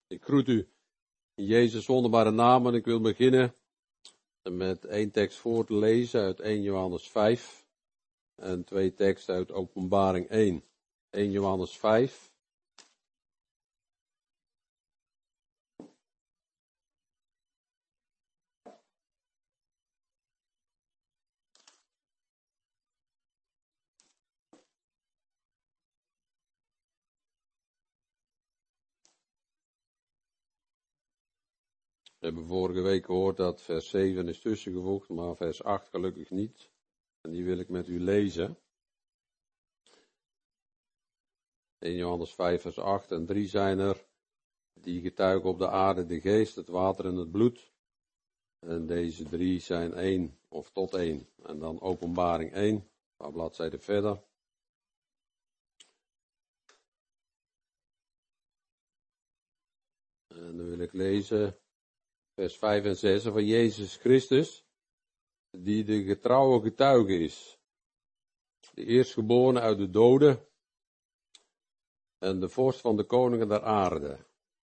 Ik groet u in Jezus' wonderbare naam en ik wil beginnen met 1 tekst voor te lezen uit 1 Johannes 5 en 2 teksten uit Openbaring 1. 1 Johannes 5. We hebben vorige week gehoord dat vers 7 is tussengevoegd, maar vers 8 gelukkig niet. En die wil ik met u lezen. 1 Johannes 5 vers 8 en 3 zijn er die getuigen op de aarde de geest, het water en het bloed. En deze 3 zijn 1 of tot 1. En dan Openbaring 1, een paar bladzijden verder. En dan wil ik lezen vers 5 en 6 van Jezus Christus, die de getrouwe getuige is. De eerstgeborene uit de doden en de vorst van de koningen der aarde.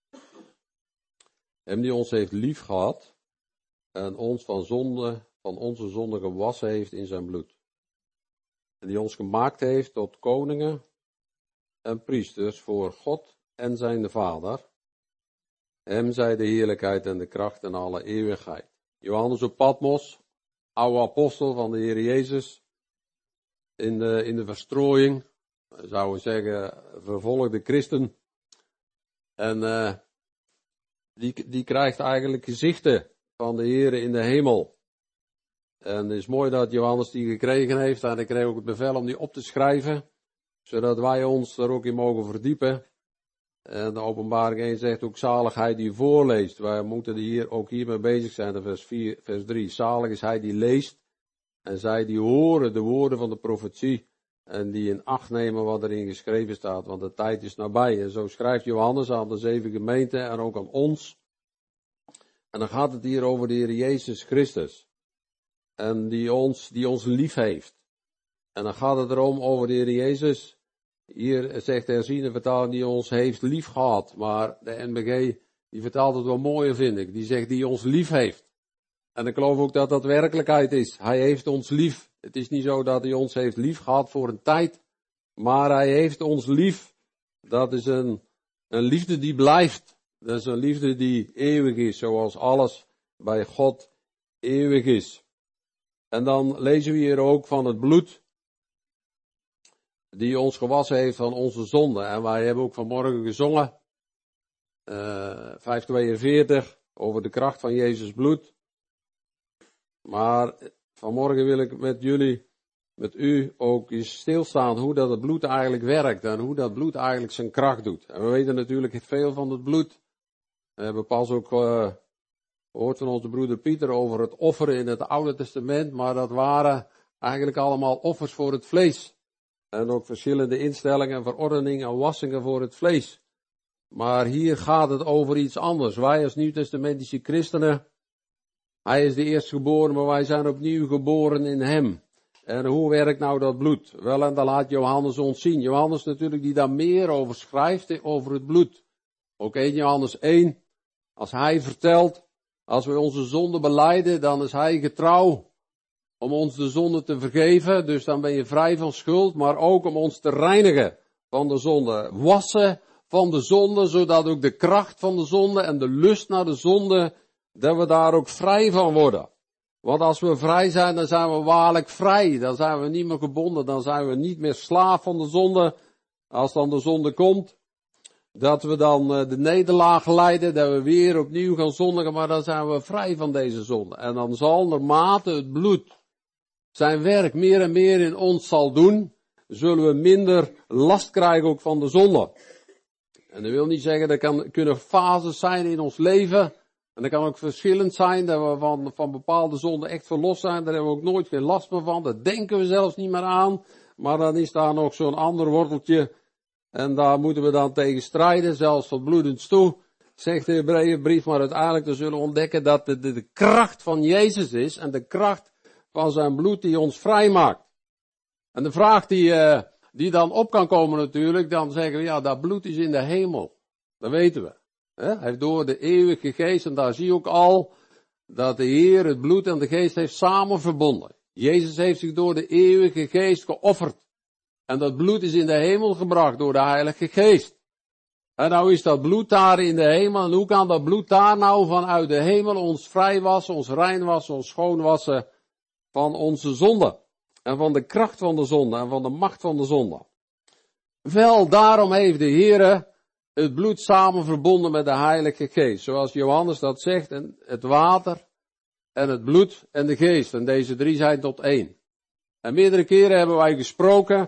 Hem die ons heeft lief gehad en ons van onze zonde gewassen heeft in zijn bloed. En die ons gemaakt heeft tot koningen en priesters voor God en zijn Vader. Hem zij de heerlijkheid en de kracht en alle eeuwigheid. Johannes op Patmos, oude apostel van de Heer Jezus, in de verstrooiing, we zouden zeggen, vervolgde christen. En die krijgt eigenlijk gezichten van de Heer in de hemel. En het is mooi dat Johannes die gekregen heeft, en hij kreeg ook het bevel om die op te schrijven, zodat wij ons er ook in mogen verdiepen. En de Openbaring 1 zegt ook zalig hij die voorleest. Wij moeten hier ook hiermee bezig zijn. Vers 3. Zalig is hij die leest. En zij die horen de woorden van de profetie. En die in acht nemen wat erin geschreven staat. Want de tijd is nabij. En zo schrijft Johannes aan de 7 gemeenten en ook aan ons. En dan gaat het hier over de Heer Jezus Christus. En die ons lief heeft. En dan gaat het erom over de Heer Jezus. Hier zegt de herziene vertaling die ons heeft lief gehad. Maar de NBG die vertaalt het wel mooier, vind ik. Die zegt die ons lief heeft. En ik geloof ook dat dat werkelijkheid is. Hij heeft ons lief. Het is niet zo dat hij ons heeft lief gehad voor een tijd. Maar hij heeft ons lief. Dat is een liefde die blijft. Dat is een liefde die eeuwig is. Zoals alles bij God eeuwig is. En dan lezen we hier ook van het bloed. Die ons gewassen heeft van onze zonden. En wij hebben ook vanmorgen gezongen, 542, over de kracht van Jezus bloed. Maar vanmorgen wil ik met u ook eens stilstaan hoe dat het bloed eigenlijk werkt. En hoe dat bloed eigenlijk zijn kracht doet. En we weten natuurlijk veel van het bloed. We hebben pas ook gehoord van onze broeder Pieter over het offeren in het Oude Testament. Maar dat waren eigenlijk allemaal offers voor het vlees. En ook verschillende instellingen, verordeningen en wassingen voor het vlees. Maar hier gaat het over iets anders. Wij als Nieuwtestamentische christenen, hij is de eerstgeboren, maar wij zijn opnieuw geboren in hem. En hoe werkt nou dat bloed? Wel, en dan laat Johannes ons zien. Johannes natuurlijk die daar meer over schrijft, over het bloed. Ook 1 Johannes 1, als hij vertelt, als we onze zonde belijden, dan is hij getrouw om ons de zonde te vergeven, dus dan ben je vrij van schuld, maar ook om ons te reinigen van de zonde. Wassen van de zonde, zodat ook de kracht van de zonde en de lust naar de zonde, dat we daar ook vrij van worden. Want als we vrij zijn, dan zijn we waarlijk vrij. Dan zijn we niet meer gebonden, dan zijn we niet meer slaaf van de zonde. Als dan de zonde komt, dat we dan de nederlaag lijden, dat we weer opnieuw gaan zondigen, maar dan zijn we vrij van deze zonde. En dan zal naarmate het bloed zijn werk meer en meer in ons zal doen, zullen we minder last krijgen ook van de zonde. En dat wil niet zeggen, er kunnen fases zijn in ons leven, en dat kan ook verschillend zijn, dat we van bepaalde zonden echt verlost zijn, daar hebben we ook nooit geen last meer van, daar denken we zelfs niet meer aan, maar dan is daar nog zo'n ander worteltje, en daar moeten we dan tegen strijden, zelfs tot bloedens toe, zegt de Hebreeënbrief, maar uiteindelijk dan zullen we ontdekken dat het de kracht van Jezus is, en de kracht van zijn bloed die ons vrij maakt. En de vraag die dan op kan komen natuurlijk, dan zeggen we, ja, dat bloed is in de hemel. Dat weten we. Hij heeft door de eeuwige geest, en daar zie je ook al, dat de Heer het bloed en de geest heeft samen verbonden. Jezus heeft zich door de eeuwige geest geofferd. En dat bloed is in de hemel gebracht door de Heilige Geest. En nou is dat bloed daar in de hemel. En hoe kan dat bloed daar nou vanuit de hemel ons vrij wassen, ons rein wassen, ons schoon wassen van onze zonde? En van de kracht van de zonde en van de macht van de zonde. Wel, daarom heeft de Heer het bloed samen verbonden met de Heilige Geest. Zoals Johannes dat zegt, en het water en het bloed en de geest. En deze drie zijn tot één. En meerdere keren hebben wij gesproken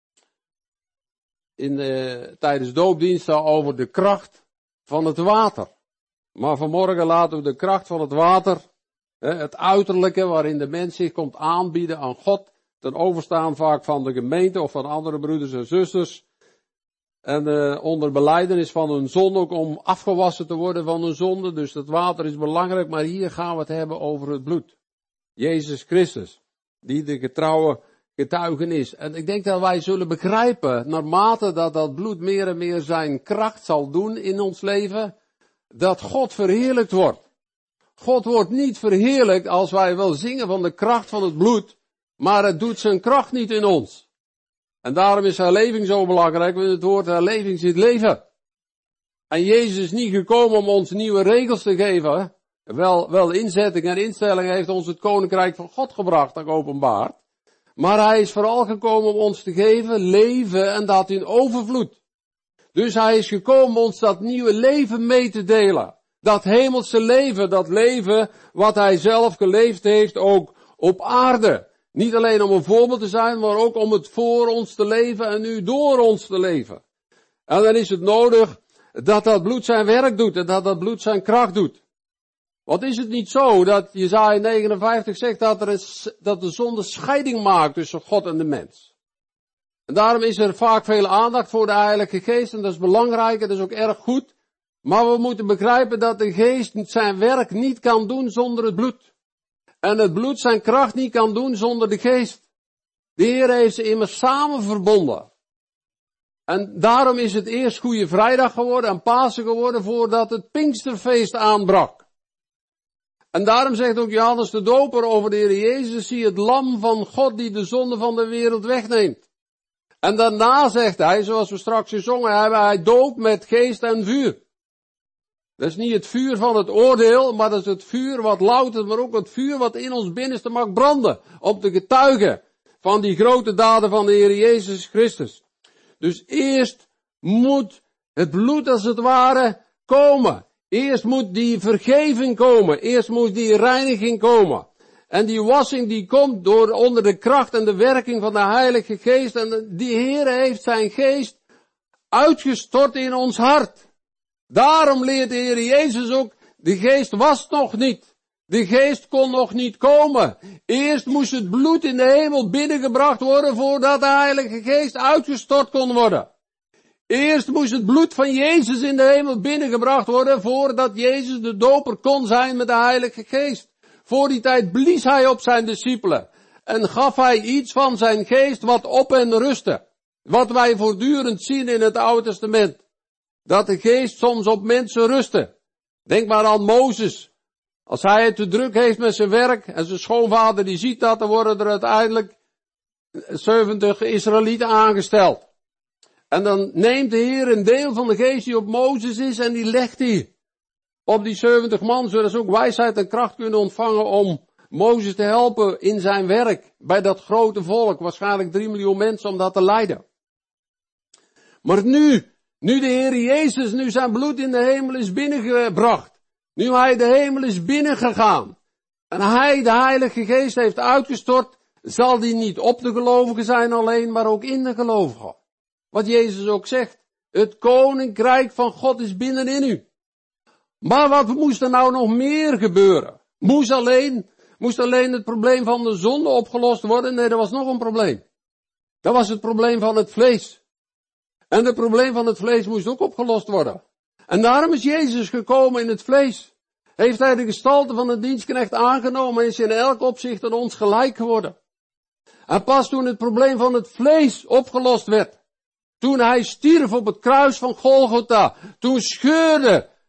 tijdens doopdiensten over de kracht van het water. Maar vanmorgen laten we de kracht van het water, het uiterlijke waarin de mens zich komt aanbieden aan God, ten overstaan vaak van de gemeente of van andere broeders en zusters. En onder belijdenis van hun zonde ook om afgewassen te worden van hun zonde. Dus het water is belangrijk, maar hier gaan we het hebben over het bloed. Jezus Christus, die de getrouwe getuige is. En ik denk dat wij zullen begrijpen, naarmate dat bloed meer en meer zijn kracht zal doen in ons leven, dat God verheerlijkt wordt. God wordt niet verheerlijkt als wij wel zingen van de kracht van het bloed, maar het doet zijn kracht niet in ons. En daarom is herleving zo belangrijk, want het woord herleving zit leven. En Jezus is niet gekomen om ons nieuwe regels te geven. Wel inzetting en instelling heeft ons het koninkrijk van God gebracht, dat openbaart. Maar hij is vooral gekomen om ons te geven leven en dat in overvloed. Dus hij is gekomen om ons dat nieuwe leven mee te delen. Dat hemelse leven, dat leven wat hij zelf geleefd heeft ook op aarde. Niet alleen om een voorbeeld te zijn, maar ook om het voor ons te leven en nu door ons te leven. En dan is het nodig dat dat bloed zijn werk doet en dat dat bloed zijn kracht doet. Want is het niet zo dat Jesaja 59 zegt dat de zonde scheiding maakt tussen God en de mens? En daarom is er vaak veel aandacht voor de Heilige Geest en dat is belangrijk en dat is ook erg goed. Maar we moeten begrijpen dat de Geest zijn werk niet kan doen zonder het bloed. En het bloed zijn kracht niet kan doen zonder de Geest. De Heer heeft ze immers samen verbonden. En daarom is het eerst Goede Vrijdag geworden en Pasen geworden voordat het Pinksterfeest aanbrak. En daarom zegt ook Johannes de Doper over de Heer Jezus, zie het lam van God die de zonde van de wereld wegneemt. En daarna zegt hij, zoals we straks gezongen hebben, hij doopt met geest en vuur. Dat is niet het vuur van het oordeel, maar dat is het vuur wat loutert, maar ook het vuur wat in ons binnenste mag branden. Om te getuigen van die grote daden van de Heer Jezus Christus. Dus eerst moet het bloed als het ware komen. Eerst moet die vergeving komen. Eerst moet die reiniging komen. En die wassing die komt door onder de kracht en de werking van de Heilige Geest. En die Heer heeft zijn geest uitgestort in ons hart. Daarom leert de Heer Jezus ook, de geest was nog niet. De geest kon nog niet komen. Eerst moest het bloed in de hemel binnengebracht worden voordat de Heilige Geest uitgestort kon worden. Eerst moest het bloed van Jezus in de hemel binnengebracht worden voordat Jezus de doper kon zijn met de Heilige Geest. Voor die tijd blies hij op zijn discipelen en gaf hij iets van zijn geest wat op hen rustte. Wat wij voortdurend zien in het Oude Testament. Dat de geest soms op mensen rustte. Denk maar aan Mozes. Als hij het te druk heeft met zijn werk en zijn schoonvader die ziet dat, dan worden er uiteindelijk 70 Israëlieten aangesteld. En dan neemt de Heer een deel van de geest die op Mozes is en die legt hij op die 70 man, zodat ze ook wijsheid en kracht kunnen ontvangen om Mozes te helpen in zijn werk bij dat grote volk, waarschijnlijk 3 miljoen mensen om dat te leiden. Maar nu de Heer Jezus, nu zijn bloed in de hemel is binnengebracht, nu hij de hemel is binnengegaan en hij de Heilige Geest heeft uitgestort, zal die niet op de gelovigen zijn alleen, maar ook in de gelovigen. Wat Jezus ook zegt, het koninkrijk van God is binnenin u. Maar wat moest er nou nog meer gebeuren? Moest alleen het probleem van de zonde opgelost worden? Nee, er was nog een probleem. Dat was het probleem van het vlees. En het probleem van het vlees moest ook opgelost worden. En daarom is Jezus gekomen in het vlees. Heeft hij de gestalte van een dienstknecht aangenomen en is in elk opzicht aan ons gelijk geworden. En pas toen het probleem van het vlees opgelost werd, toen hij stierf op het kruis van Golgotha, toen scheurde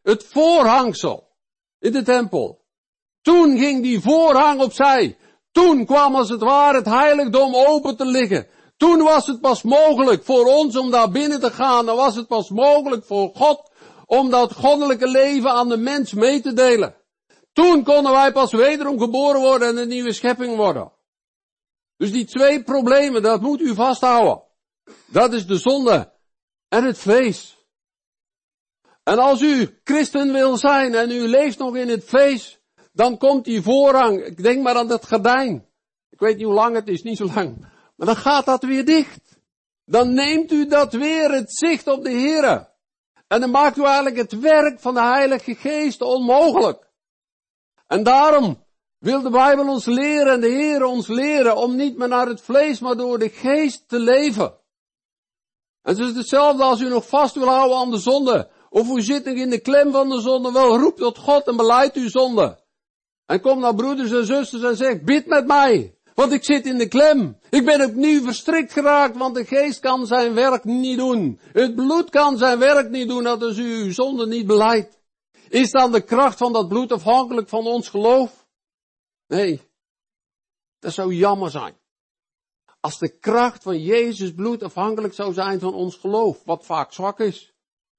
Het voorhangsel in de tempel. Toen ging die voorhang opzij. Toen kwam als het ware het heiligdom open te liggen. Toen was het pas mogelijk voor ons om daar binnen te gaan. Dan was het pas mogelijk voor God om dat goddelijke leven aan de mens mee te delen. Toen konden wij pas wederom geboren worden en een nieuwe schepping worden. Dus die twee problemen, dat moet u vasthouden. Dat is de zonde en het vlees. En als u christen wil zijn en u leeft nog in het vlees, dan komt die voorhang, ik denk maar aan dat gordijn. Ik weet niet hoe lang het is, niet zo lang. Maar dan gaat dat weer dicht. Dan neemt u dat weer het zicht op de Heere. En dan maakt u eigenlijk het werk van de Heilige Geest onmogelijk. En daarom wil de Bijbel ons leren en de Heer ons leren om niet meer naar het vlees, maar door de Geest te leven. En het is hetzelfde als u nog vast wil houden aan de zonde. Of u zit nog in de klem van de zonde, wel roep tot God en belijdt uw zonde. En kom naar broeders en zusters en zeg, bid met mij, want ik zit in de klem. Ik ben opnieuw verstrikt geraakt, want de Geest kan zijn werk niet doen. Het bloed kan zijn werk niet doen, als u uw zonde niet belijdt. Is dan de kracht van dat bloed afhankelijk van ons geloof? Nee, dat zou jammer zijn. Als de kracht van Jezus bloed afhankelijk zou zijn van ons geloof, wat vaak zwak is.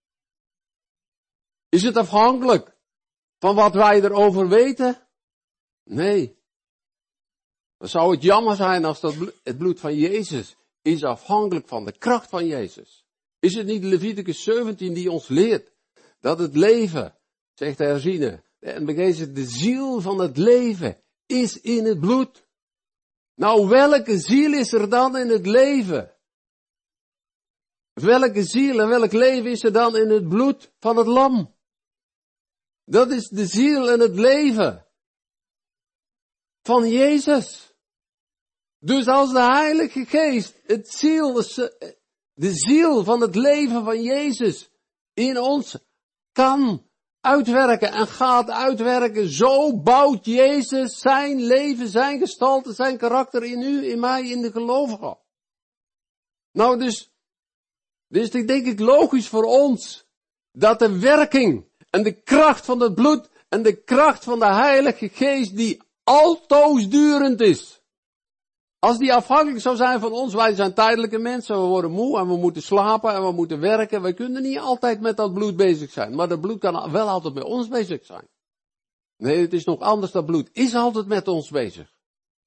Is het afhankelijk van wat wij erover weten? Nee. Dan zou het jammer zijn als het bloed van Jezus is afhankelijk van de kracht van Jezus. Is het niet Leviticus 17 die ons leert dat het leven, zegt de herziene, en begeestert de ziel van het leven is in het bloed. Nou, welke ziel is er dan in het leven? Welke ziel en welk leven is er dan in het bloed van het lam? Dat is de ziel en het leven van Jezus. Dus als de Heilige Geest de ziel van het leven van Jezus in ons kan uitwerken en gaat uitwerken, zo bouwt Jezus zijn leven, zijn gestalte, zijn karakter in u, in mij, in de gelovigen. Nou, dus is het denk ik logisch voor ons dat de werking en de kracht van het bloed en de kracht van de Heilige Geest die altoosdurend is. Als die afhankelijk zou zijn van ons, wij zijn tijdelijke mensen, we worden moe en we moeten slapen en we moeten werken. Wij kunnen niet altijd met dat bloed bezig zijn, maar dat bloed kan wel altijd met ons bezig zijn. Nee, het is nog anders, dat bloed is altijd met ons bezig.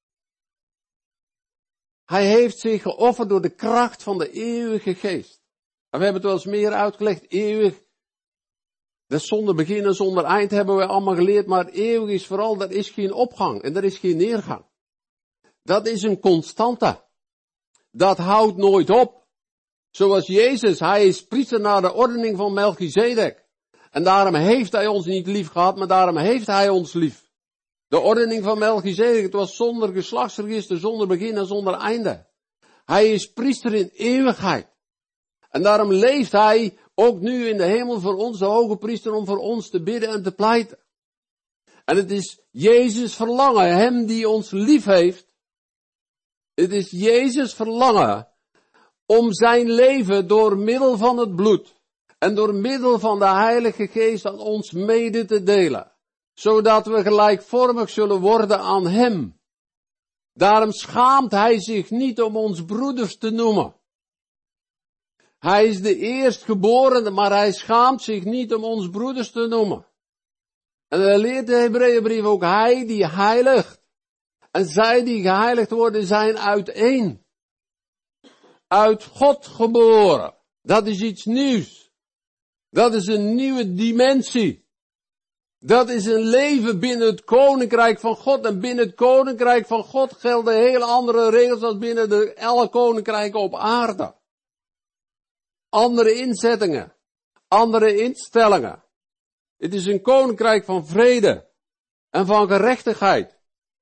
Hij heeft zich geofferd door de kracht van de eeuwige Geest. En we hebben het wel eens meer uitgelegd, eeuwig. Dat zonder begin en zonder eind hebben we allemaal geleerd, maar eeuwig is vooral, er is geen opgang en er is geen neergang. Dat is een constante. Dat houdt nooit op. Zoals Jezus, hij is priester naar de ordening van Melchizedek. En daarom heeft hij ons niet lief gehad, maar daarom heeft hij ons lief. De ordening van Melchizedek, het was zonder geslachtsregister, zonder begin en zonder einde. Hij is priester in eeuwigheid. En daarom leeft hij ook nu in de hemel voor ons, de hoge priester, om voor ons te bidden en te pleiten. En het is Jezus verlangen, hem die ons lief heeft. Het is Jezus verlangen om zijn leven door middel van het bloed en door middel van de Heilige Geest aan ons mede te delen. Zodat we gelijkvormig zullen worden aan hem. Daarom schaamt hij zich niet om ons broeders te noemen. Hij is de eerstgeborene, maar hij schaamt zich niet om ons broeders te noemen. En dan leert de Hebreeënbrief ook, hij die heiligt. En zij die geheiligd worden zijn uiteen. Uit God geboren. Dat is iets nieuws. Dat is een nieuwe dimensie. Dat is een leven binnen het koninkrijk van God. En binnen het koninkrijk van God gelden hele andere regels dan binnen alle koninkrijken op aarde. Andere inzettingen. Andere instellingen. Het is een koninkrijk van vrede. En van gerechtigheid.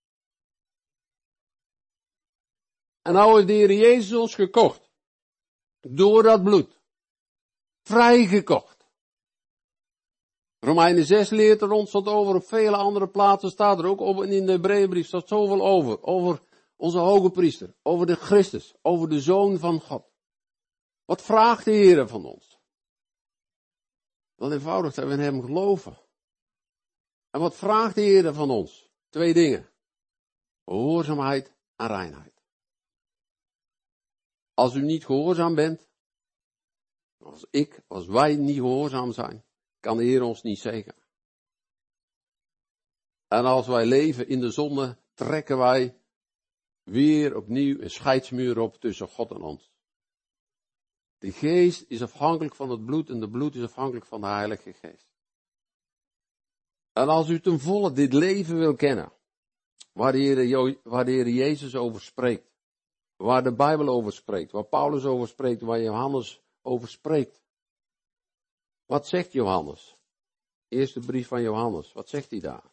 En nou heeft de Heer Jezus ons gekocht. Door dat bloed. Vrijgekocht. Romeinen 6 leert er ons wat over. Op vele andere plaatsen staat er ook over. En in de Hebreeënbrief staat zoveel over. Over onze hoge priester. Over de Christus. Over de Zoon van God. Wat vraagt de Heer van ons? Wel eenvoudig dat we in hem geloven. En wat vraagt de Heer van ons? 2 dingen. Gehoorzaamheid en reinheid. Als u niet gehoorzaam bent, als wij niet gehoorzaam zijn, kan de Heer ons niet zegenen. En als wij leven in de zonde, trekken wij weer opnieuw een scheidsmuur op tussen God en ons. De geest is afhankelijk van het bloed en de bloed is afhankelijk van de Heilige Geest. En als u ten volle dit leven wil kennen, waar de Heer Jezus over spreekt, waar de Bijbel over spreekt, waar Paulus over spreekt, waar Johannes over spreekt. Wat zegt Johannes? Eerste brief van Johannes, wat zegt hij daar?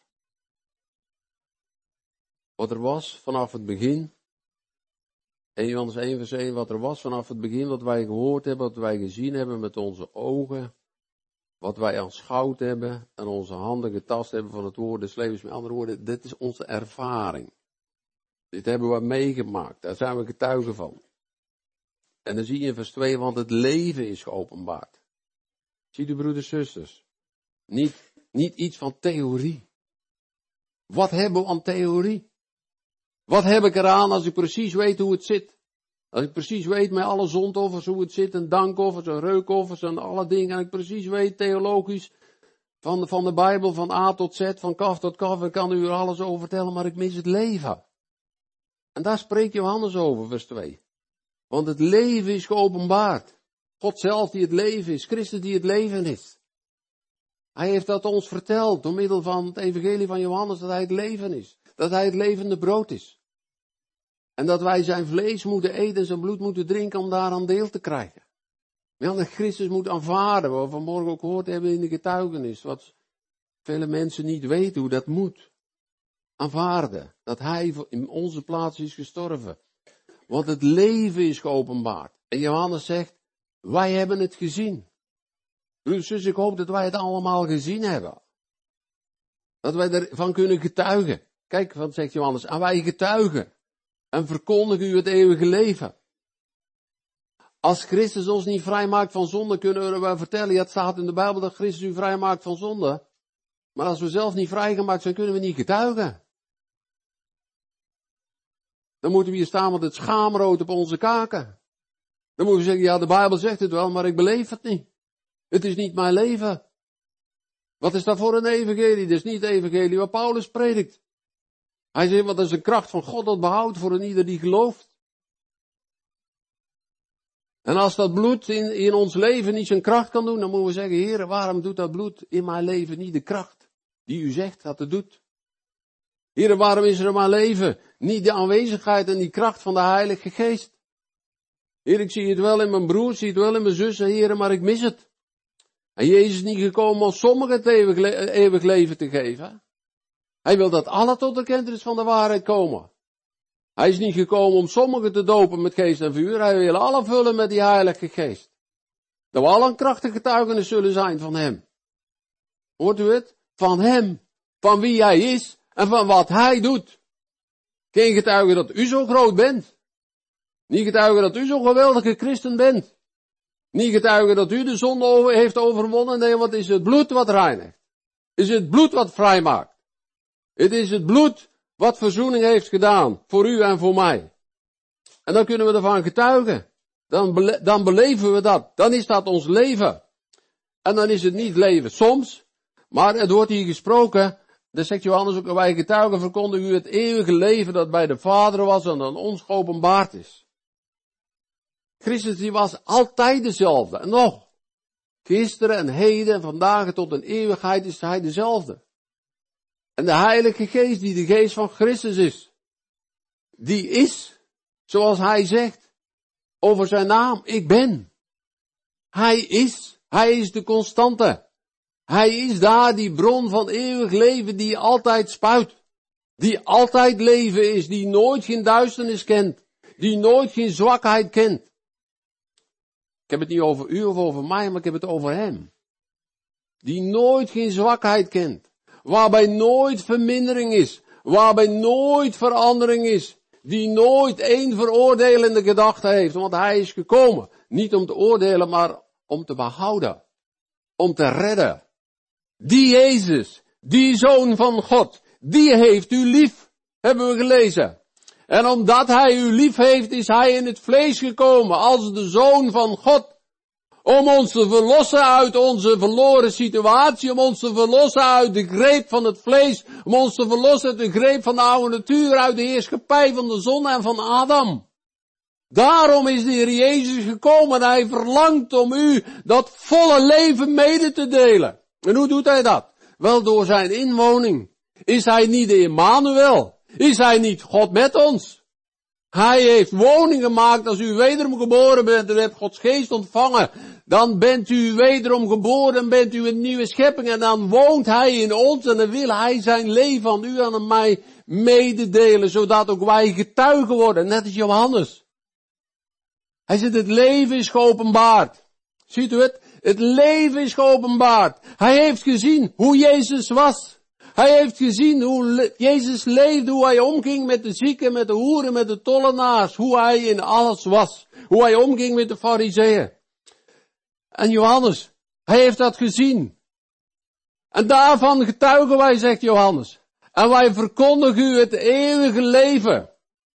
Wat er was vanaf het begin, 1 Johannes 1 vers 1, wat er was vanaf het begin, wat wij gehoord hebben, wat wij gezien hebben met onze ogen, wat wij aanschouwd hebben en onze handen getast hebben van het woord des levens. Met andere woorden, dit is onze ervaring. Dit hebben we meegemaakt, daar zijn we getuigen van. En dan zie je in vers 2, want het leven is geopenbaard. Zie de broeders en zusters, niet iets van theorie. Wat hebben we aan theorie? Wat heb ik eraan als ik precies weet hoe het zit? Als ik precies weet met alle zondoffers hoe het zit, en dankoffers en reukoffers en alle dingen. En ik precies weet theologisch van de Bijbel van A tot Z, van kaf tot kaf. Ik kan u er alles over vertellen, maar ik mis het leven. En daar spreekt Johannes over, vers 2. Want het leven is geopenbaard. God zelf die het leven is, Christus die het leven is. Hij heeft dat ons verteld door middel van het evangelie van Johannes, dat hij het leven is. Dat hij het levende brood is. En dat wij zijn vlees moeten eten en zijn bloed moeten drinken om daaraan deel te krijgen. Dat Christus moet aanvaarden, wat we vanmorgen ook gehoord hebben in de getuigenis. Wat vele mensen niet weten hoe dat moet. Aanvaarden, dat hij in onze plaats is gestorven. Want het leven is geopenbaard. En Johannes zegt, wij hebben het gezien. Dus ik hoop dat wij het allemaal gezien hebben. Dat wij ervan kunnen getuigen. Kijk, wat zegt Johannes? En wij getuigen. En verkondigen u het eeuwige leven. Als Christus ons niet vrijmaakt van zonde, kunnen we wel vertellen. Ja, het staat in de Bijbel dat Christus u vrijmaakt van zonde. Maar als we zelf niet vrijgemaakt zijn, kunnen we niet getuigen. Dan moeten we hier staan met het schaamrood op onze kaken. Dan moeten we zeggen, ja, de Bijbel zegt het wel, maar ik beleef het niet. Het is niet mijn leven. Wat is dat voor een evangelie? Dat is niet het evangelie wat Paulus predikt. Hij zegt, wat is de kracht van God dat behoudt voor een ieder die gelooft. En als dat bloed in ons leven niet zijn kracht kan doen, dan moeten we zeggen, Heer, waarom doet dat bloed in mijn leven niet de kracht die u zegt dat het doet? Heer, waarom is er in mijn leven niet de aanwezigheid en die kracht van de Heilige Geest? Heer, ik zie het wel in mijn broers, zie het wel in mijn zussen, Heer, maar ik mis het. En Jezus is niet gekomen om sommigen het eeuwig leven te geven. Hij wil dat alle tot de kennis van de waarheid komen. Hij is niet gekomen om sommigen te dopen met geest en vuur. Hij wil alle vullen met die Heilige Geest. Dat we allen krachtige getuigenis zullen zijn van hem. Hoort u het? Van hem. Van wie hij is en van wat hij doet. Geen getuige dat u zo groot bent. Niet getuige dat u zo'n geweldige christen bent. Niet getuige dat u de zonde heeft overwonnen. Nee, wat is het bloed wat reinigt? Is het bloed wat vrijmaakt? Het is het bloed wat verzoening heeft gedaan voor u en voor mij. En dan kunnen we ervan getuigen. Dan beleven we dat. Dan is dat ons leven. En dan is het niet leven soms, maar het wordt hier gesproken. Dan zegt Johannes ook, wij getuigen verkondigen u het eeuwige leven dat bij de Vader was en aan ons geopenbaard is. Christus die was altijd dezelfde. En nog, gisteren en heden en vandaag tot een eeuwigheid is hij dezelfde. En de Heilige Geest, die de Geest van Christus is, die is, zoals hij zegt, over zijn naam, ik ben. Hij is de constante. Hij is daar die bron van eeuwig leven die altijd spuit. Die altijd leven is, die nooit geen duisternis kent. Die nooit geen zwakheid kent. Ik heb het niet over u of over mij, maar ik heb het over hem. Die nooit geen zwakheid kent. Waarbij nooit vermindering is. Waarbij nooit verandering is. Die nooit één veroordelende gedachte heeft. Want hij is gekomen. Niet om te oordelen, maar om te behouden. om te redden. Die Jezus, die Zoon van God, die heeft u lief, hebben we gelezen. En omdat hij u lief heeft, is hij in het vlees gekomen als de Zoon van God. Om ons te verlossen uit onze verloren situatie, om ons te verlossen uit de greep van het vlees, om ons te verlossen uit de greep van de oude natuur, uit de heerschappij van de zonde en van Adam. Daarom is de Heer Jezus gekomen en hij verlangt om u dat volle leven mede te delen. En hoe doet hij dat? Wel door zijn inwoning. Is hij niet de Immanuel? Is hij niet God met ons? Hij heeft woning gemaakt als u wederom geboren bent en hebt Gods geest ontvangen. Dan bent u wederom geboren en bent u een nieuwe schepping en dan woont hij in ons en dan wil hij zijn leven aan u en aan mij mededelen, zodat ook wij getuigen worden, net als Johannes. Hij zegt, het leven is geopenbaard. Ziet u het? Het leven is geopenbaard. Hij heeft gezien hoe Jezus was. Hij heeft gezien hoe Jezus leefde, hoe hij omging met de zieken, met de hoeren, met de tollenaars. Hoe hij in alles was. Hoe hij omging met de farizeeën. En Johannes, hij heeft dat gezien. En daarvan getuigen wij, zegt Johannes. En wij verkondigen u het eeuwige leven.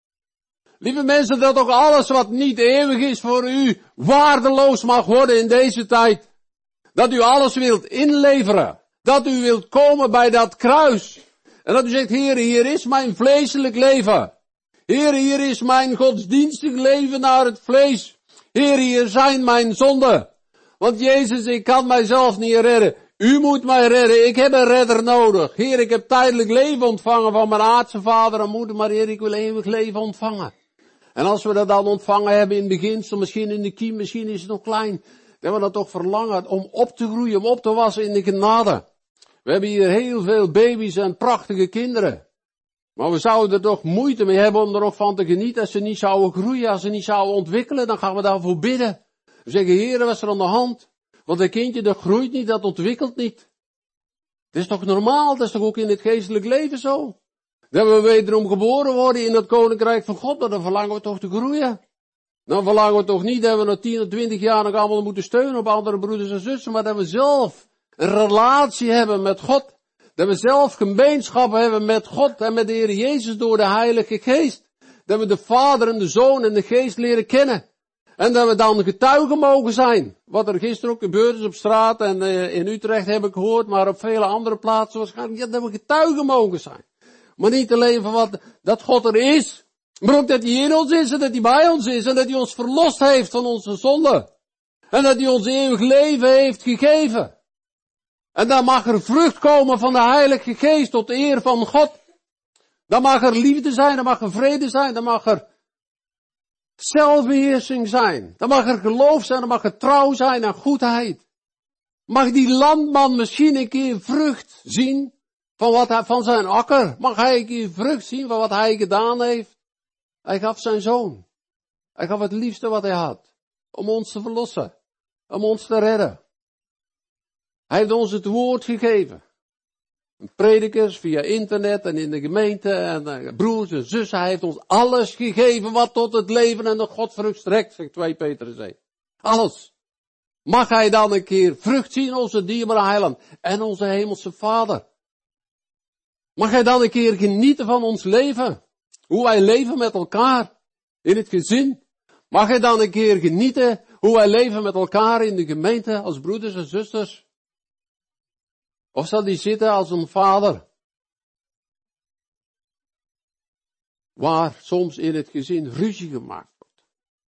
Lieve mensen, dat ook alles wat niet eeuwig is voor u waardeloos mag worden in deze tijd. Dat u alles wilt inleveren. Dat u wilt komen bij dat kruis. En dat u zegt, Heere, hier is mijn vleeselijk leven. Heere, hier is mijn godsdienstig leven naar het vlees. Heere, hier zijn mijn zonden. Want Jezus, ik kan mijzelf niet redden. U moet mij redden. Ik heb een redder nodig. Heer, ik heb tijdelijk leven ontvangen van mijn aardse vader en moeder. Maar Heer, ik wil eeuwig leven ontvangen. En als we dat dan ontvangen hebben in het beginsel, misschien in de kiem, misschien is het nog klein. Dan hebben we dat toch verlangen om op te groeien, om op te wassen in de genade. We hebben hier heel veel baby's en prachtige kinderen. Maar we zouden er toch moeite mee hebben om er ook van te genieten. Als ze niet zouden groeien, als ze niet zouden ontwikkelen, dan gaan we daarvoor bidden. We zeggen, Heer, wat is er aan de hand? Want een kindje dat groeit niet, dat ontwikkelt niet. Het is toch normaal, dat is toch ook in het geestelijk leven zo? Dat we wederom geboren worden in het koninkrijk van God, maar dan verlangen we toch te groeien. Dan verlangen we toch niet dat we na 10 of 20 jaar nog allemaal moeten steunen op andere broeders en zussen, maar dat we zelf een relatie hebben met God. Dat we zelf gemeenschap hebben met God en met de Heer Jezus door de Heilige Geest. Dat we de Vader en de Zoon en de Geest leren kennen. En dat we dan getuigen mogen zijn. Wat er gisteren ook gebeurd is op straat en in Utrecht heb ik gehoord, maar op vele andere plaatsen waarschijnlijk. Ja, dat we getuigen mogen zijn. Maar niet alleen van wat dat God er is, maar ook dat hij in ons is en dat hij bij ons is en dat hij ons verlost heeft van onze zonden. En dat hij ons eeuwig leven heeft gegeven. En dan mag er vrucht komen van de Heilige Geest tot eer van God. Dan mag er liefde zijn, dan mag er vrede zijn, dan mag er zelfbeheersing zijn. Dan mag er geloof zijn, dan mag er trouw zijn en goedheid. Mag die landman misschien een keer vrucht zien van zijn akker? Mag hij een keer vrucht zien van wat hij gedaan heeft? Hij gaf zijn zoon. Hij gaf het liefste wat hij had. Om ons te verlossen. Om ons te redden. Hij heeft ons het woord gegeven. Predikers via internet en in de gemeente en broers en zussen. Hij heeft ons alles gegeven wat tot het leven en de godsvrucht strekt, zegt 2 Petrus 1. Alles. Mag hij dan een keer vrucht zien, onze dierbare heiland en onze hemelse Vader. Mag hij dan een keer genieten van ons leven. Hoe wij leven met elkaar in het gezin. Mag hij dan een keer genieten hoe wij leven met elkaar in de gemeente als broeders en zusters. Of zal hij zitten als een vader, waar soms in het gezin ruzie gemaakt wordt.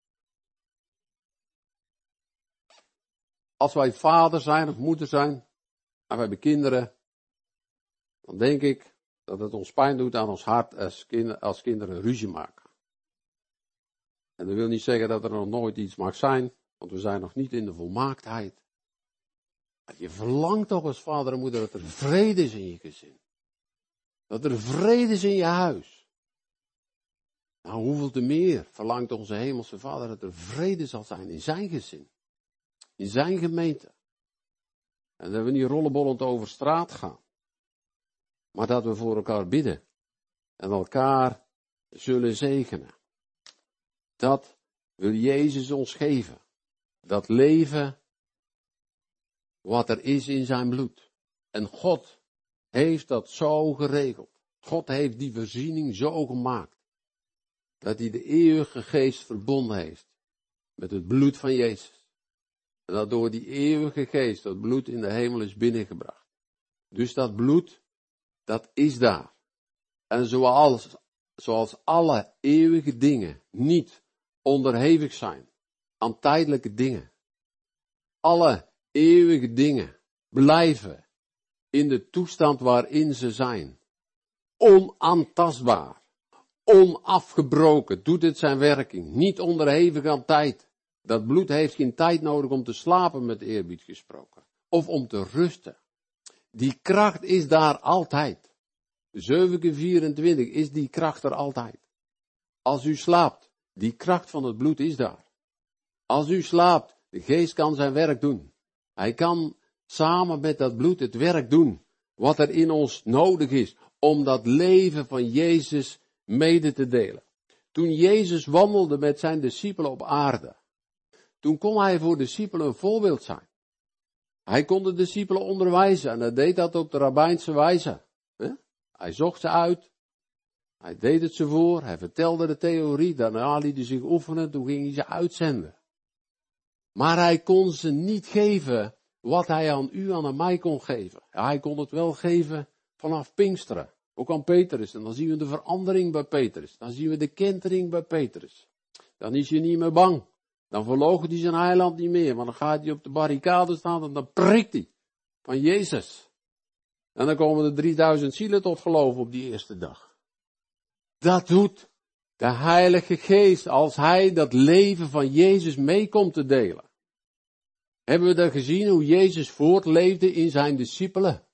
Als wij vader zijn of moeder zijn, en we hebben kinderen, dan denk ik dat het ons pijn doet aan ons hart als kinderen ruzie maken. En dat wil niet zeggen dat er nog nooit iets mag zijn, want we zijn nog niet in de volmaaktheid. Je verlangt toch als vader en moeder dat er vrede is in je gezin. Dat er vrede is in je huis. Nou, hoeveel te meer verlangt onze hemelse Vader dat er vrede zal zijn in zijn gezin. In zijn gemeente. En dat we niet rollenbollend over straat gaan. Maar dat we voor elkaar bidden. En elkaar zullen zegenen. Dat wil Jezus ons geven. Dat leven wat er is in zijn bloed. En God heeft dat zo geregeld. God heeft die voorziening zo gemaakt. Dat hij de eeuwige geest verbonden heeft. Met het bloed van Jezus. En dat door die eeuwige geest dat bloed in de hemel is binnengebracht. Dus dat bloed, dat is daar. En zoals alle eeuwige dingen niet onderhevig zijn aan tijdelijke dingen. Alle eeuwige dingen blijven in de toestand waarin ze zijn. Onaantastbaar. Onafgebroken doet het zijn werking. Niet onderhevig aan tijd. Dat bloed heeft geen tijd nodig om te slapen, met eerbied gesproken. Of om te rusten. Die kracht is daar altijd. 7:24 is die kracht er altijd. Als u slaapt, die kracht van het bloed is daar. Als u slaapt, de geest kan zijn werk doen. Hij kan samen met dat bloed het werk doen, wat er in ons nodig is, om dat leven van Jezus mede te delen. Toen Jezus wandelde met zijn discipelen op aarde, toen kon hij voor de discipelen een voorbeeld zijn. Hij kon de discipelen onderwijzen en hij deed dat op de rabbijnse wijze. Hij zocht ze uit, hij deed het ze voor, hij vertelde de theorie, daarna liet hij zich oefenen, toen ging hij ze uitzenden. Maar hij kon ze niet geven wat hij aan u en aan mij kon geven. Ja, hij kon het wel geven vanaf Pinksteren, ook aan Petrus. En dan zien we de verandering bij Petrus, dan zien we de kentering bij Petrus. Dan is hij niet meer bang. Dan verloochent hij zijn heiland niet meer, maar dan gaat hij op de barricade staan en dan prikt hij van Jezus. En dan komen er 3000 zielen tot geloof op die eerste dag. Dat doet de Heilige Geest als hij dat leven van Jezus mee komt te delen. Hebben we dan gezien hoe Jezus voortleefde in zijn discipelen?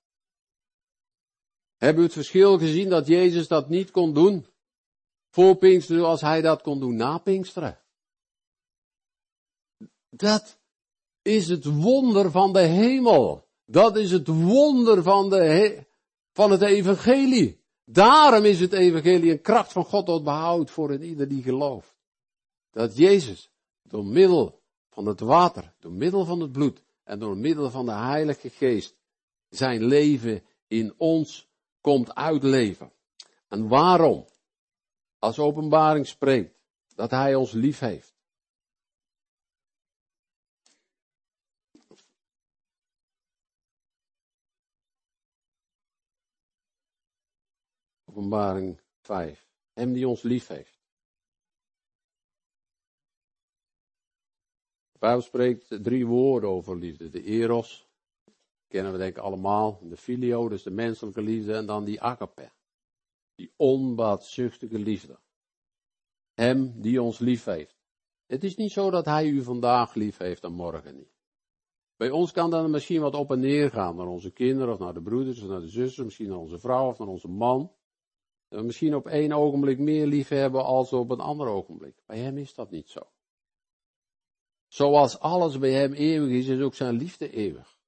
Hebben we het verschil gezien dat Jezus dat niet kon doen voor Pinksteren als hij dat kon doen na Pinksteren? Dat is het wonder van de hemel. Dat is het wonder van het evangelie. Daarom is het evangelie een kracht van God tot behoud voor een ieder die gelooft. Dat Jezus door middel van het water, door middel van het bloed en door middel van de Heilige Geest zijn leven in ons komt uitleven. En waarom? Als Openbaring spreekt dat hij ons lief heeft. Openbaring 5. Hem die ons lief heeft. De Bijbel spreekt 3 woorden over liefde. De eros, kennen we denk ik allemaal. De filio, dus de menselijke liefde. En dan die agape. Die onbaatzuchtige liefde. Hem die ons lief heeft. Het is niet zo dat hij u vandaag lief heeft en morgen niet. Bij ons kan dat misschien wat op en neer gaan. Naar onze kinderen of naar de broeders of naar de zussen. Misschien naar onze vrouw of naar onze man. Dat we misschien op 1 ogenblik meer lief hebben als op een ander ogenblik. Bij hem is dat niet zo. Zoals alles bij hem eeuwig is, is ook zijn liefde eeuwig.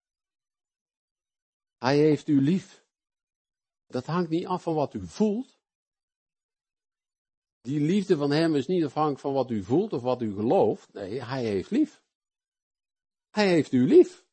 Hij heeft u lief. Dat hangt niet af van wat u voelt. Die liefde van hem is niet afhankelijk van wat u voelt of wat u gelooft. Nee, hij heeft lief. Hij heeft u lief.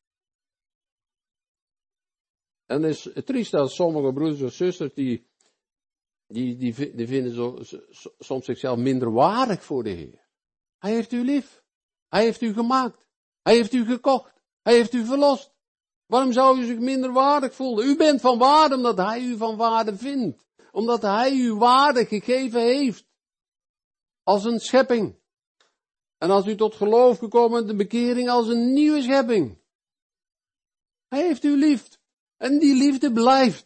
En het is triest dat sommige broeders of zusters die vinden soms zichzelf minder waardig voor de Heer. Hij heeft u lief. Hij heeft u gemaakt. Hij heeft u gekocht. Hij heeft u verlost. Waarom zou u zich minder waardig voelen? U bent van waarde omdat hij u van waarde vindt. Omdat hij u waarde gegeven heeft. Als een schepping. En als u tot geloof gekomen bent, de bekering als een nieuwe schepping. Hij heeft u lief. En die liefde blijft.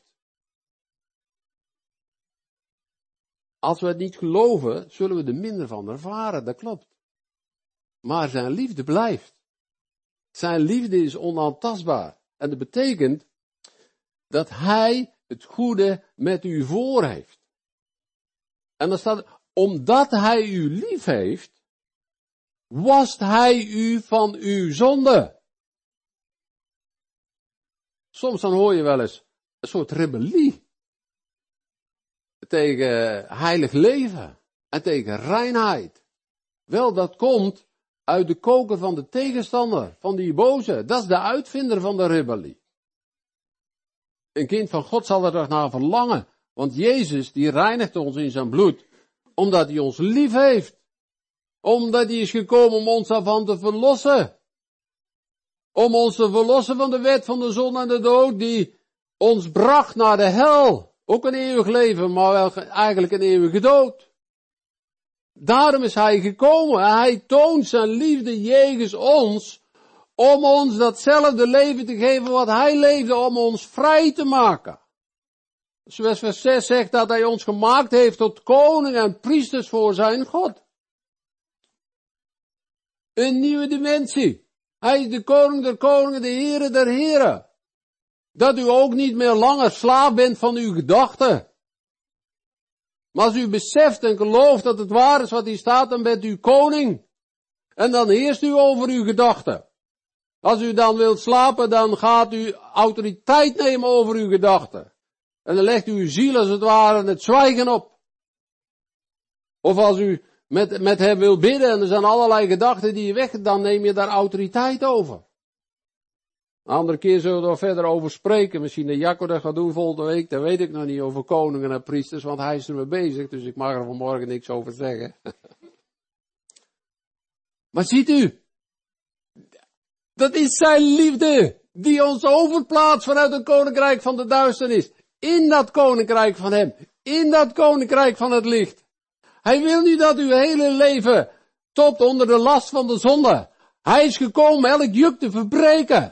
Als we het niet geloven, zullen we er minder van ervaren, dat klopt. Maar zijn liefde blijft. Zijn liefde is onaantastbaar. En dat betekent dat hij het goede met u voor heeft. En dan staat, omdat hij u lief heeft, wast hij u van uw zonde. Soms dan hoor je wel eens een soort rebellie. Tegen heilig leven. En tegen reinheid. Wel, dat komt Uit de koker van de tegenstander, van die boze. Dat is de uitvinder van de rebellie. Een kind van God zal er toch naar verlangen. Want Jezus, die reinigt ons in zijn bloed. Omdat hij ons lief heeft. Omdat hij is gekomen om ons daarvan te verlossen. Om ons te verlossen van de wet van de zonde en de dood. Die ons bracht naar de hel. Ook een eeuwig leven, maar wel eigenlijk een eeuwige dood. Daarom is hij gekomen. En hij toont zijn liefde jegens ons. Om ons datzelfde leven te geven wat hij leefde. Om ons vrij te maken. Zoals vers 6 zegt dat hij ons gemaakt heeft tot koning en priesters voor zijn God. Een nieuwe dimensie. Hij is de koning der koningen, de Heere der heren. Dat u ook niet meer langer slaaf bent van uw gedachten. Maar als u beseft en gelooft dat het waar is wat hier staat, dan bent u koning. En dan heerst u over uw gedachten. Als u dan wilt slapen, dan gaat u autoriteit nemen over uw gedachten. En dan legt u uw ziel als het ware het zwijgen op. Of als u met hem wil bidden en er zijn allerlei gedachten die je weg, dan neem je daar autoriteit over. Een andere keer zullen we er verder over spreken. Misschien dat Jacco dat gaat doen volgende week, dat weet ik nog niet, over koningen en priesters, want hij is ermee bezig, dus ik mag er vanmorgen niks over zeggen. Maar ziet u, dat is zijn liefde, die ons overplaatst vanuit het koninkrijk van de duisternis, in dat koninkrijk van hem, in dat koninkrijk van het licht. Hij wil niet dat uw hele leven topt onder de last van de zonde. Hij is gekomen elk juk te verbreken.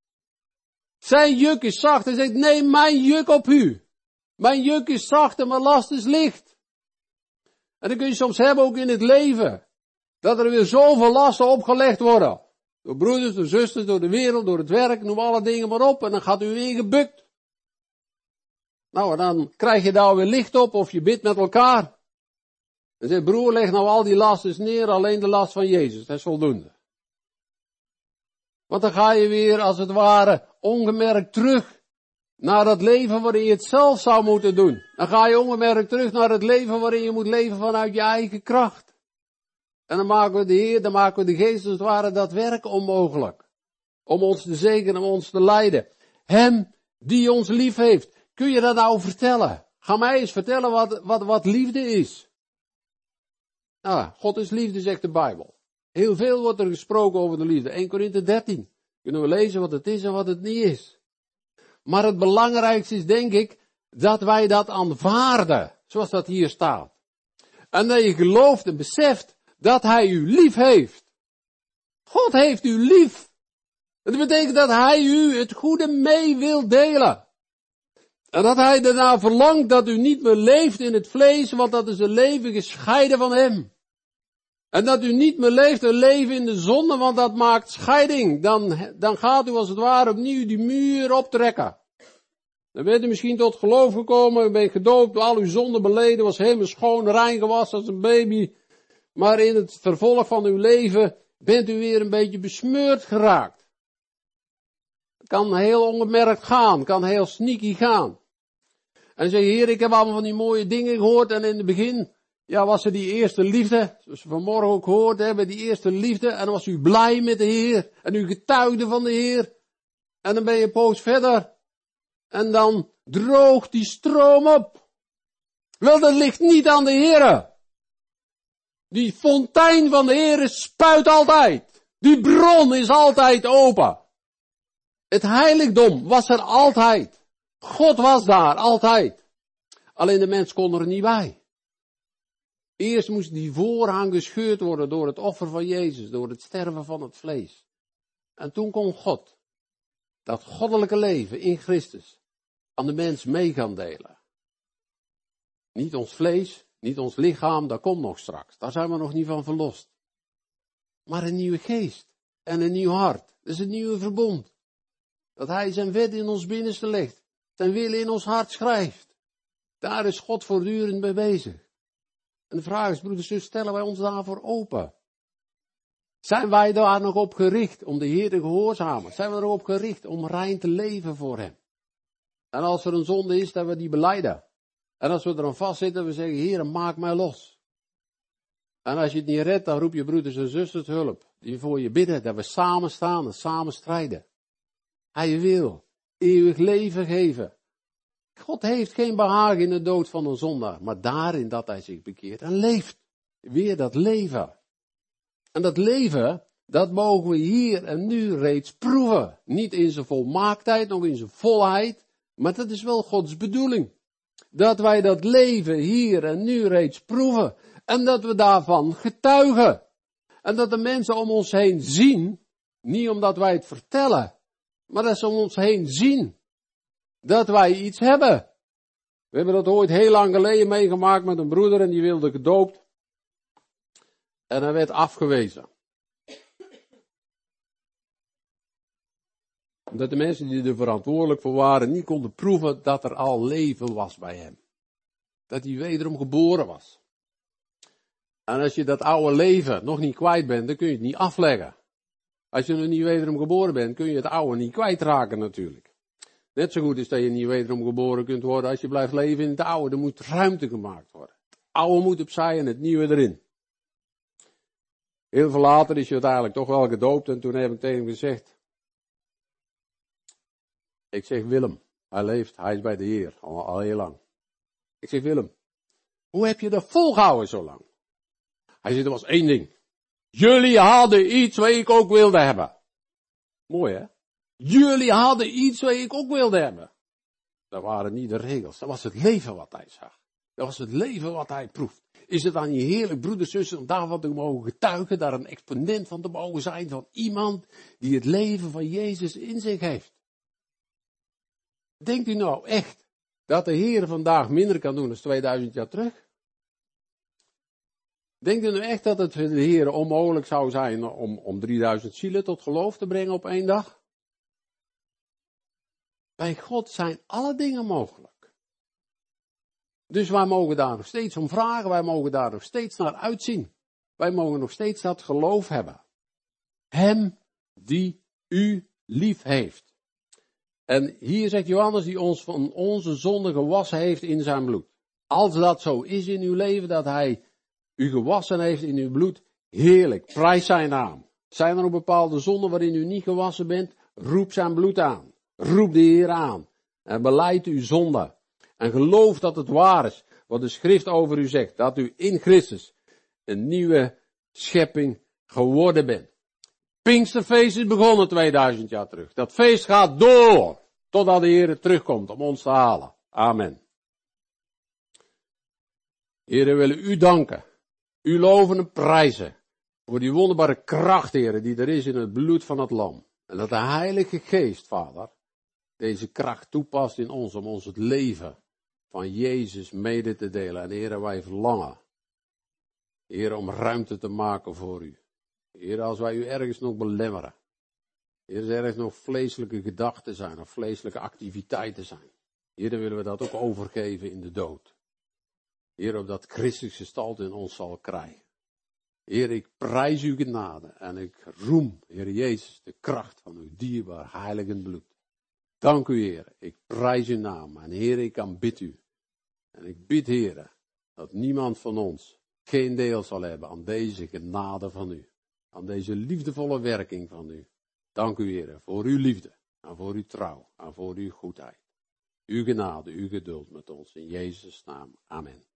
Zijn juk is zacht. Hij zegt, neem mijn juk op u. Mijn juk is zacht en mijn last is licht. En dan kun je soms hebben ook in het leven. Dat er weer zoveel lasten opgelegd worden. Door broeders, door zusters, door de wereld, door het werk, noem alle dingen maar op. En dan gaat u weer gebukt. Nou, en dan krijg je daar weer licht op of je bidt met elkaar. En zegt, broer, leg nou al die lasten neer, alleen de last van Jezus. Dat is voldoende. Want dan ga je weer, als het ware, ongemerkt terug naar dat leven waarin je het zelf zou moeten doen. Dan ga je ongemerkt terug naar het leven waarin je moet leven vanuit je eigen kracht. En dan maken we de Heer, dan maken we de Geest als het ware dat werk onmogelijk. Om ons te zegenen, om ons te leiden. Hem die ons lief heeft. Kun je dat nou vertellen? Ga mij eens vertellen wat liefde is. Nou, God is liefde, zegt de Bijbel. Heel veel wordt er gesproken over de liefde. 1 Korinthe 13. Kunnen we lezen wat het is en wat het niet is. Maar het belangrijkste is, denk ik, dat wij dat aanvaarden. Zoals dat hier staat. En dat je gelooft en beseft dat hij u lief heeft. God heeft u lief. Dat betekent dat hij u het goede mee wil delen. En dat hij daarna verlangt dat u niet meer leeft in het vlees, want dat is een leven gescheiden van hem. En dat u niet meer leeft een leven in de zonde, want dat maakt scheiding. Dan gaat u als het ware opnieuw die muur optrekken. Dan bent u misschien tot geloof gekomen, u bent gedoopt, al uw zonden beleden, was helemaal schoon, rein gewassen als een baby. Maar in het vervolg van uw leven bent u weer een beetje besmeurd geraakt. Het kan heel ongemerkt gaan, kan heel sneaky gaan. En zeg je, Heer, ik heb allemaal van die mooie dingen gehoord en in het begin, ja, was er die eerste liefde, zoals we vanmorgen ook gehoord hebben, die eerste liefde, en dan was u blij met de Heer, en u getuigde van de Heer, en dan ben je een poos verder, en dan droogt die stroom op. Wel, dat ligt niet aan de Heer. Die fontein van de Heer spuit altijd. Die bron is altijd open. Het heiligdom was er altijd. God was daar, altijd. Alleen de mens kon er niet bij. Eerst moest die voorhang gescheurd worden door het offer van Jezus, door het sterven van het vlees. En toen kon God dat goddelijke leven in Christus aan de mens mee gaan delen. Niet ons vlees, niet ons lichaam, dat komt nog straks. Daar zijn we nog niet van verlost. Maar een nieuwe geest en een nieuw hart. Dat is een nieuwe verbond. Dat hij zijn wet in ons binnenste legt. Zijn wil in ons hart schrijft. Daar is God voortdurend mee bezig. En de vraag is, broeders en zusters, stellen wij ons daarvoor open? Zijn wij daar nog op gericht om de Heer te gehoorzamen? Zijn we er op gericht om rein te leven voor hem? En als er een zonde is, dat we die belijden. En als we er aan vastzitten, we zeggen, Heer, maak mij los. En als je het niet redt, dan roep je broeders en zusters hulp. Die voor je bidden, dat we samen staan en samen strijden. Hij wil eeuwig leven geven. God heeft geen behagen in de dood van een zondaar, maar daarin dat hij zich bekeert en leeft. Weer dat leven. En dat leven, dat mogen we hier en nu reeds proeven. Niet in zijn volmaaktheid, nog in zijn volheid, maar dat is wel Gods bedoeling. Dat wij dat leven hier en nu reeds proeven. En dat we daarvan getuigen. En dat de mensen om ons heen zien, niet omdat wij het vertellen, maar dat ze om ons heen zien dat wij iets hebben. We hebben dat ooit heel lang geleden meegemaakt met een broeder en die wilde gedoopt. En hij werd afgewezen. Dat de mensen die er verantwoordelijk voor waren niet konden proeven dat er al leven was bij hem. Dat hij wederom geboren was. En als je dat oude leven nog niet kwijt bent, dan kun je het niet afleggen. Als je nog niet wederom geboren bent, kun je het oude niet kwijtraken natuurlijk. Net zo goed is dat je niet wederom geboren kunt worden als je blijft leven in het oude. Er moet ruimte gemaakt worden. Het oude moet opzij en het nieuwe erin. Heel veel later is je uiteindelijk toch wel gedoopt en toen heb ik tegen hem gezegd. Ik zeg Willem, hij leeft, hij is bij de Heer, al heel lang. Ik zeg Willem, hoe heb je dat volgehouden zo lang? Hij zegt, er was één ding. Jullie hadden iets wat ik ook wilde hebben. Mooi hè? Jullie hadden iets wat ik ook wilde hebben. Dat waren niet de regels, dat was het leven wat hij zag. Dat was het leven wat hij proeft. Is het dan je heerlijk broeders, zussen, om daarvan te mogen getuigen, daar een exponent van te mogen zijn van iemand die het leven van Jezus in zich heeft? Denkt u nou echt dat de Heer vandaag minder kan doen dan 2000 jaar terug? Denkt u nou echt dat het voor de Heer onmogelijk zou zijn om 3000 zielen tot geloof te brengen op één dag? Bij God zijn alle dingen mogelijk. Dus wij mogen daar nog steeds om vragen, wij mogen daar nog steeds naar uitzien. Wij mogen nog steeds dat geloof hebben. Hem die u lief heeft. En hier zegt Johannes die ons van onze zonde gewassen heeft in zijn bloed. Als dat zo is in uw leven, dat hij u gewassen heeft in uw bloed, heerlijk, prijs zijn naam. Zijn er nog bepaalde zonden waarin u niet gewassen bent? Roep zijn bloed aan. Roep de Heer aan. En belijd uw zonde. En geloof dat het waar is, wat de schrift over u zegt. Dat u in Christus een nieuwe schepping geworden bent. Pinksterfeest is begonnen 2000 jaar terug. Dat feest gaat door, totdat de Heer terugkomt om ons te halen. Amen. Heer, we willen u danken. U loven en prijzen. Voor die wonderbare kracht, Heer, die er is in het bloed van het lam. En dat de Heilige Geest, Vader, deze kracht toepast in ons om ons het leven van Jezus mede te delen. En Heer, wij verlangen, Heer, om ruimte te maken voor u. Heer, als wij u ergens nog belemmeren. Heer, als er ergens nog vleeselijke gedachten zijn of vleeselijke activiteiten zijn. Heer, dan willen we dat ook overgeven in de dood. Heer, opdat Christus gestalte in ons zal krijgen. Heer, ik prijs uw genade en ik roem, Heer Jezus, de kracht van uw dierbaar heiligend bloed. Dank u, Heer. Ik prijs uw naam en Heer, ik aanbid u. En ik bid, Heer, dat niemand van ons geen deel zal hebben aan deze genade van u. Aan deze liefdevolle werking van u. Dank u, Heer, voor uw liefde en voor uw trouw en voor uw goedheid. Uw genade, uw geduld met ons in Jezus' naam. Amen.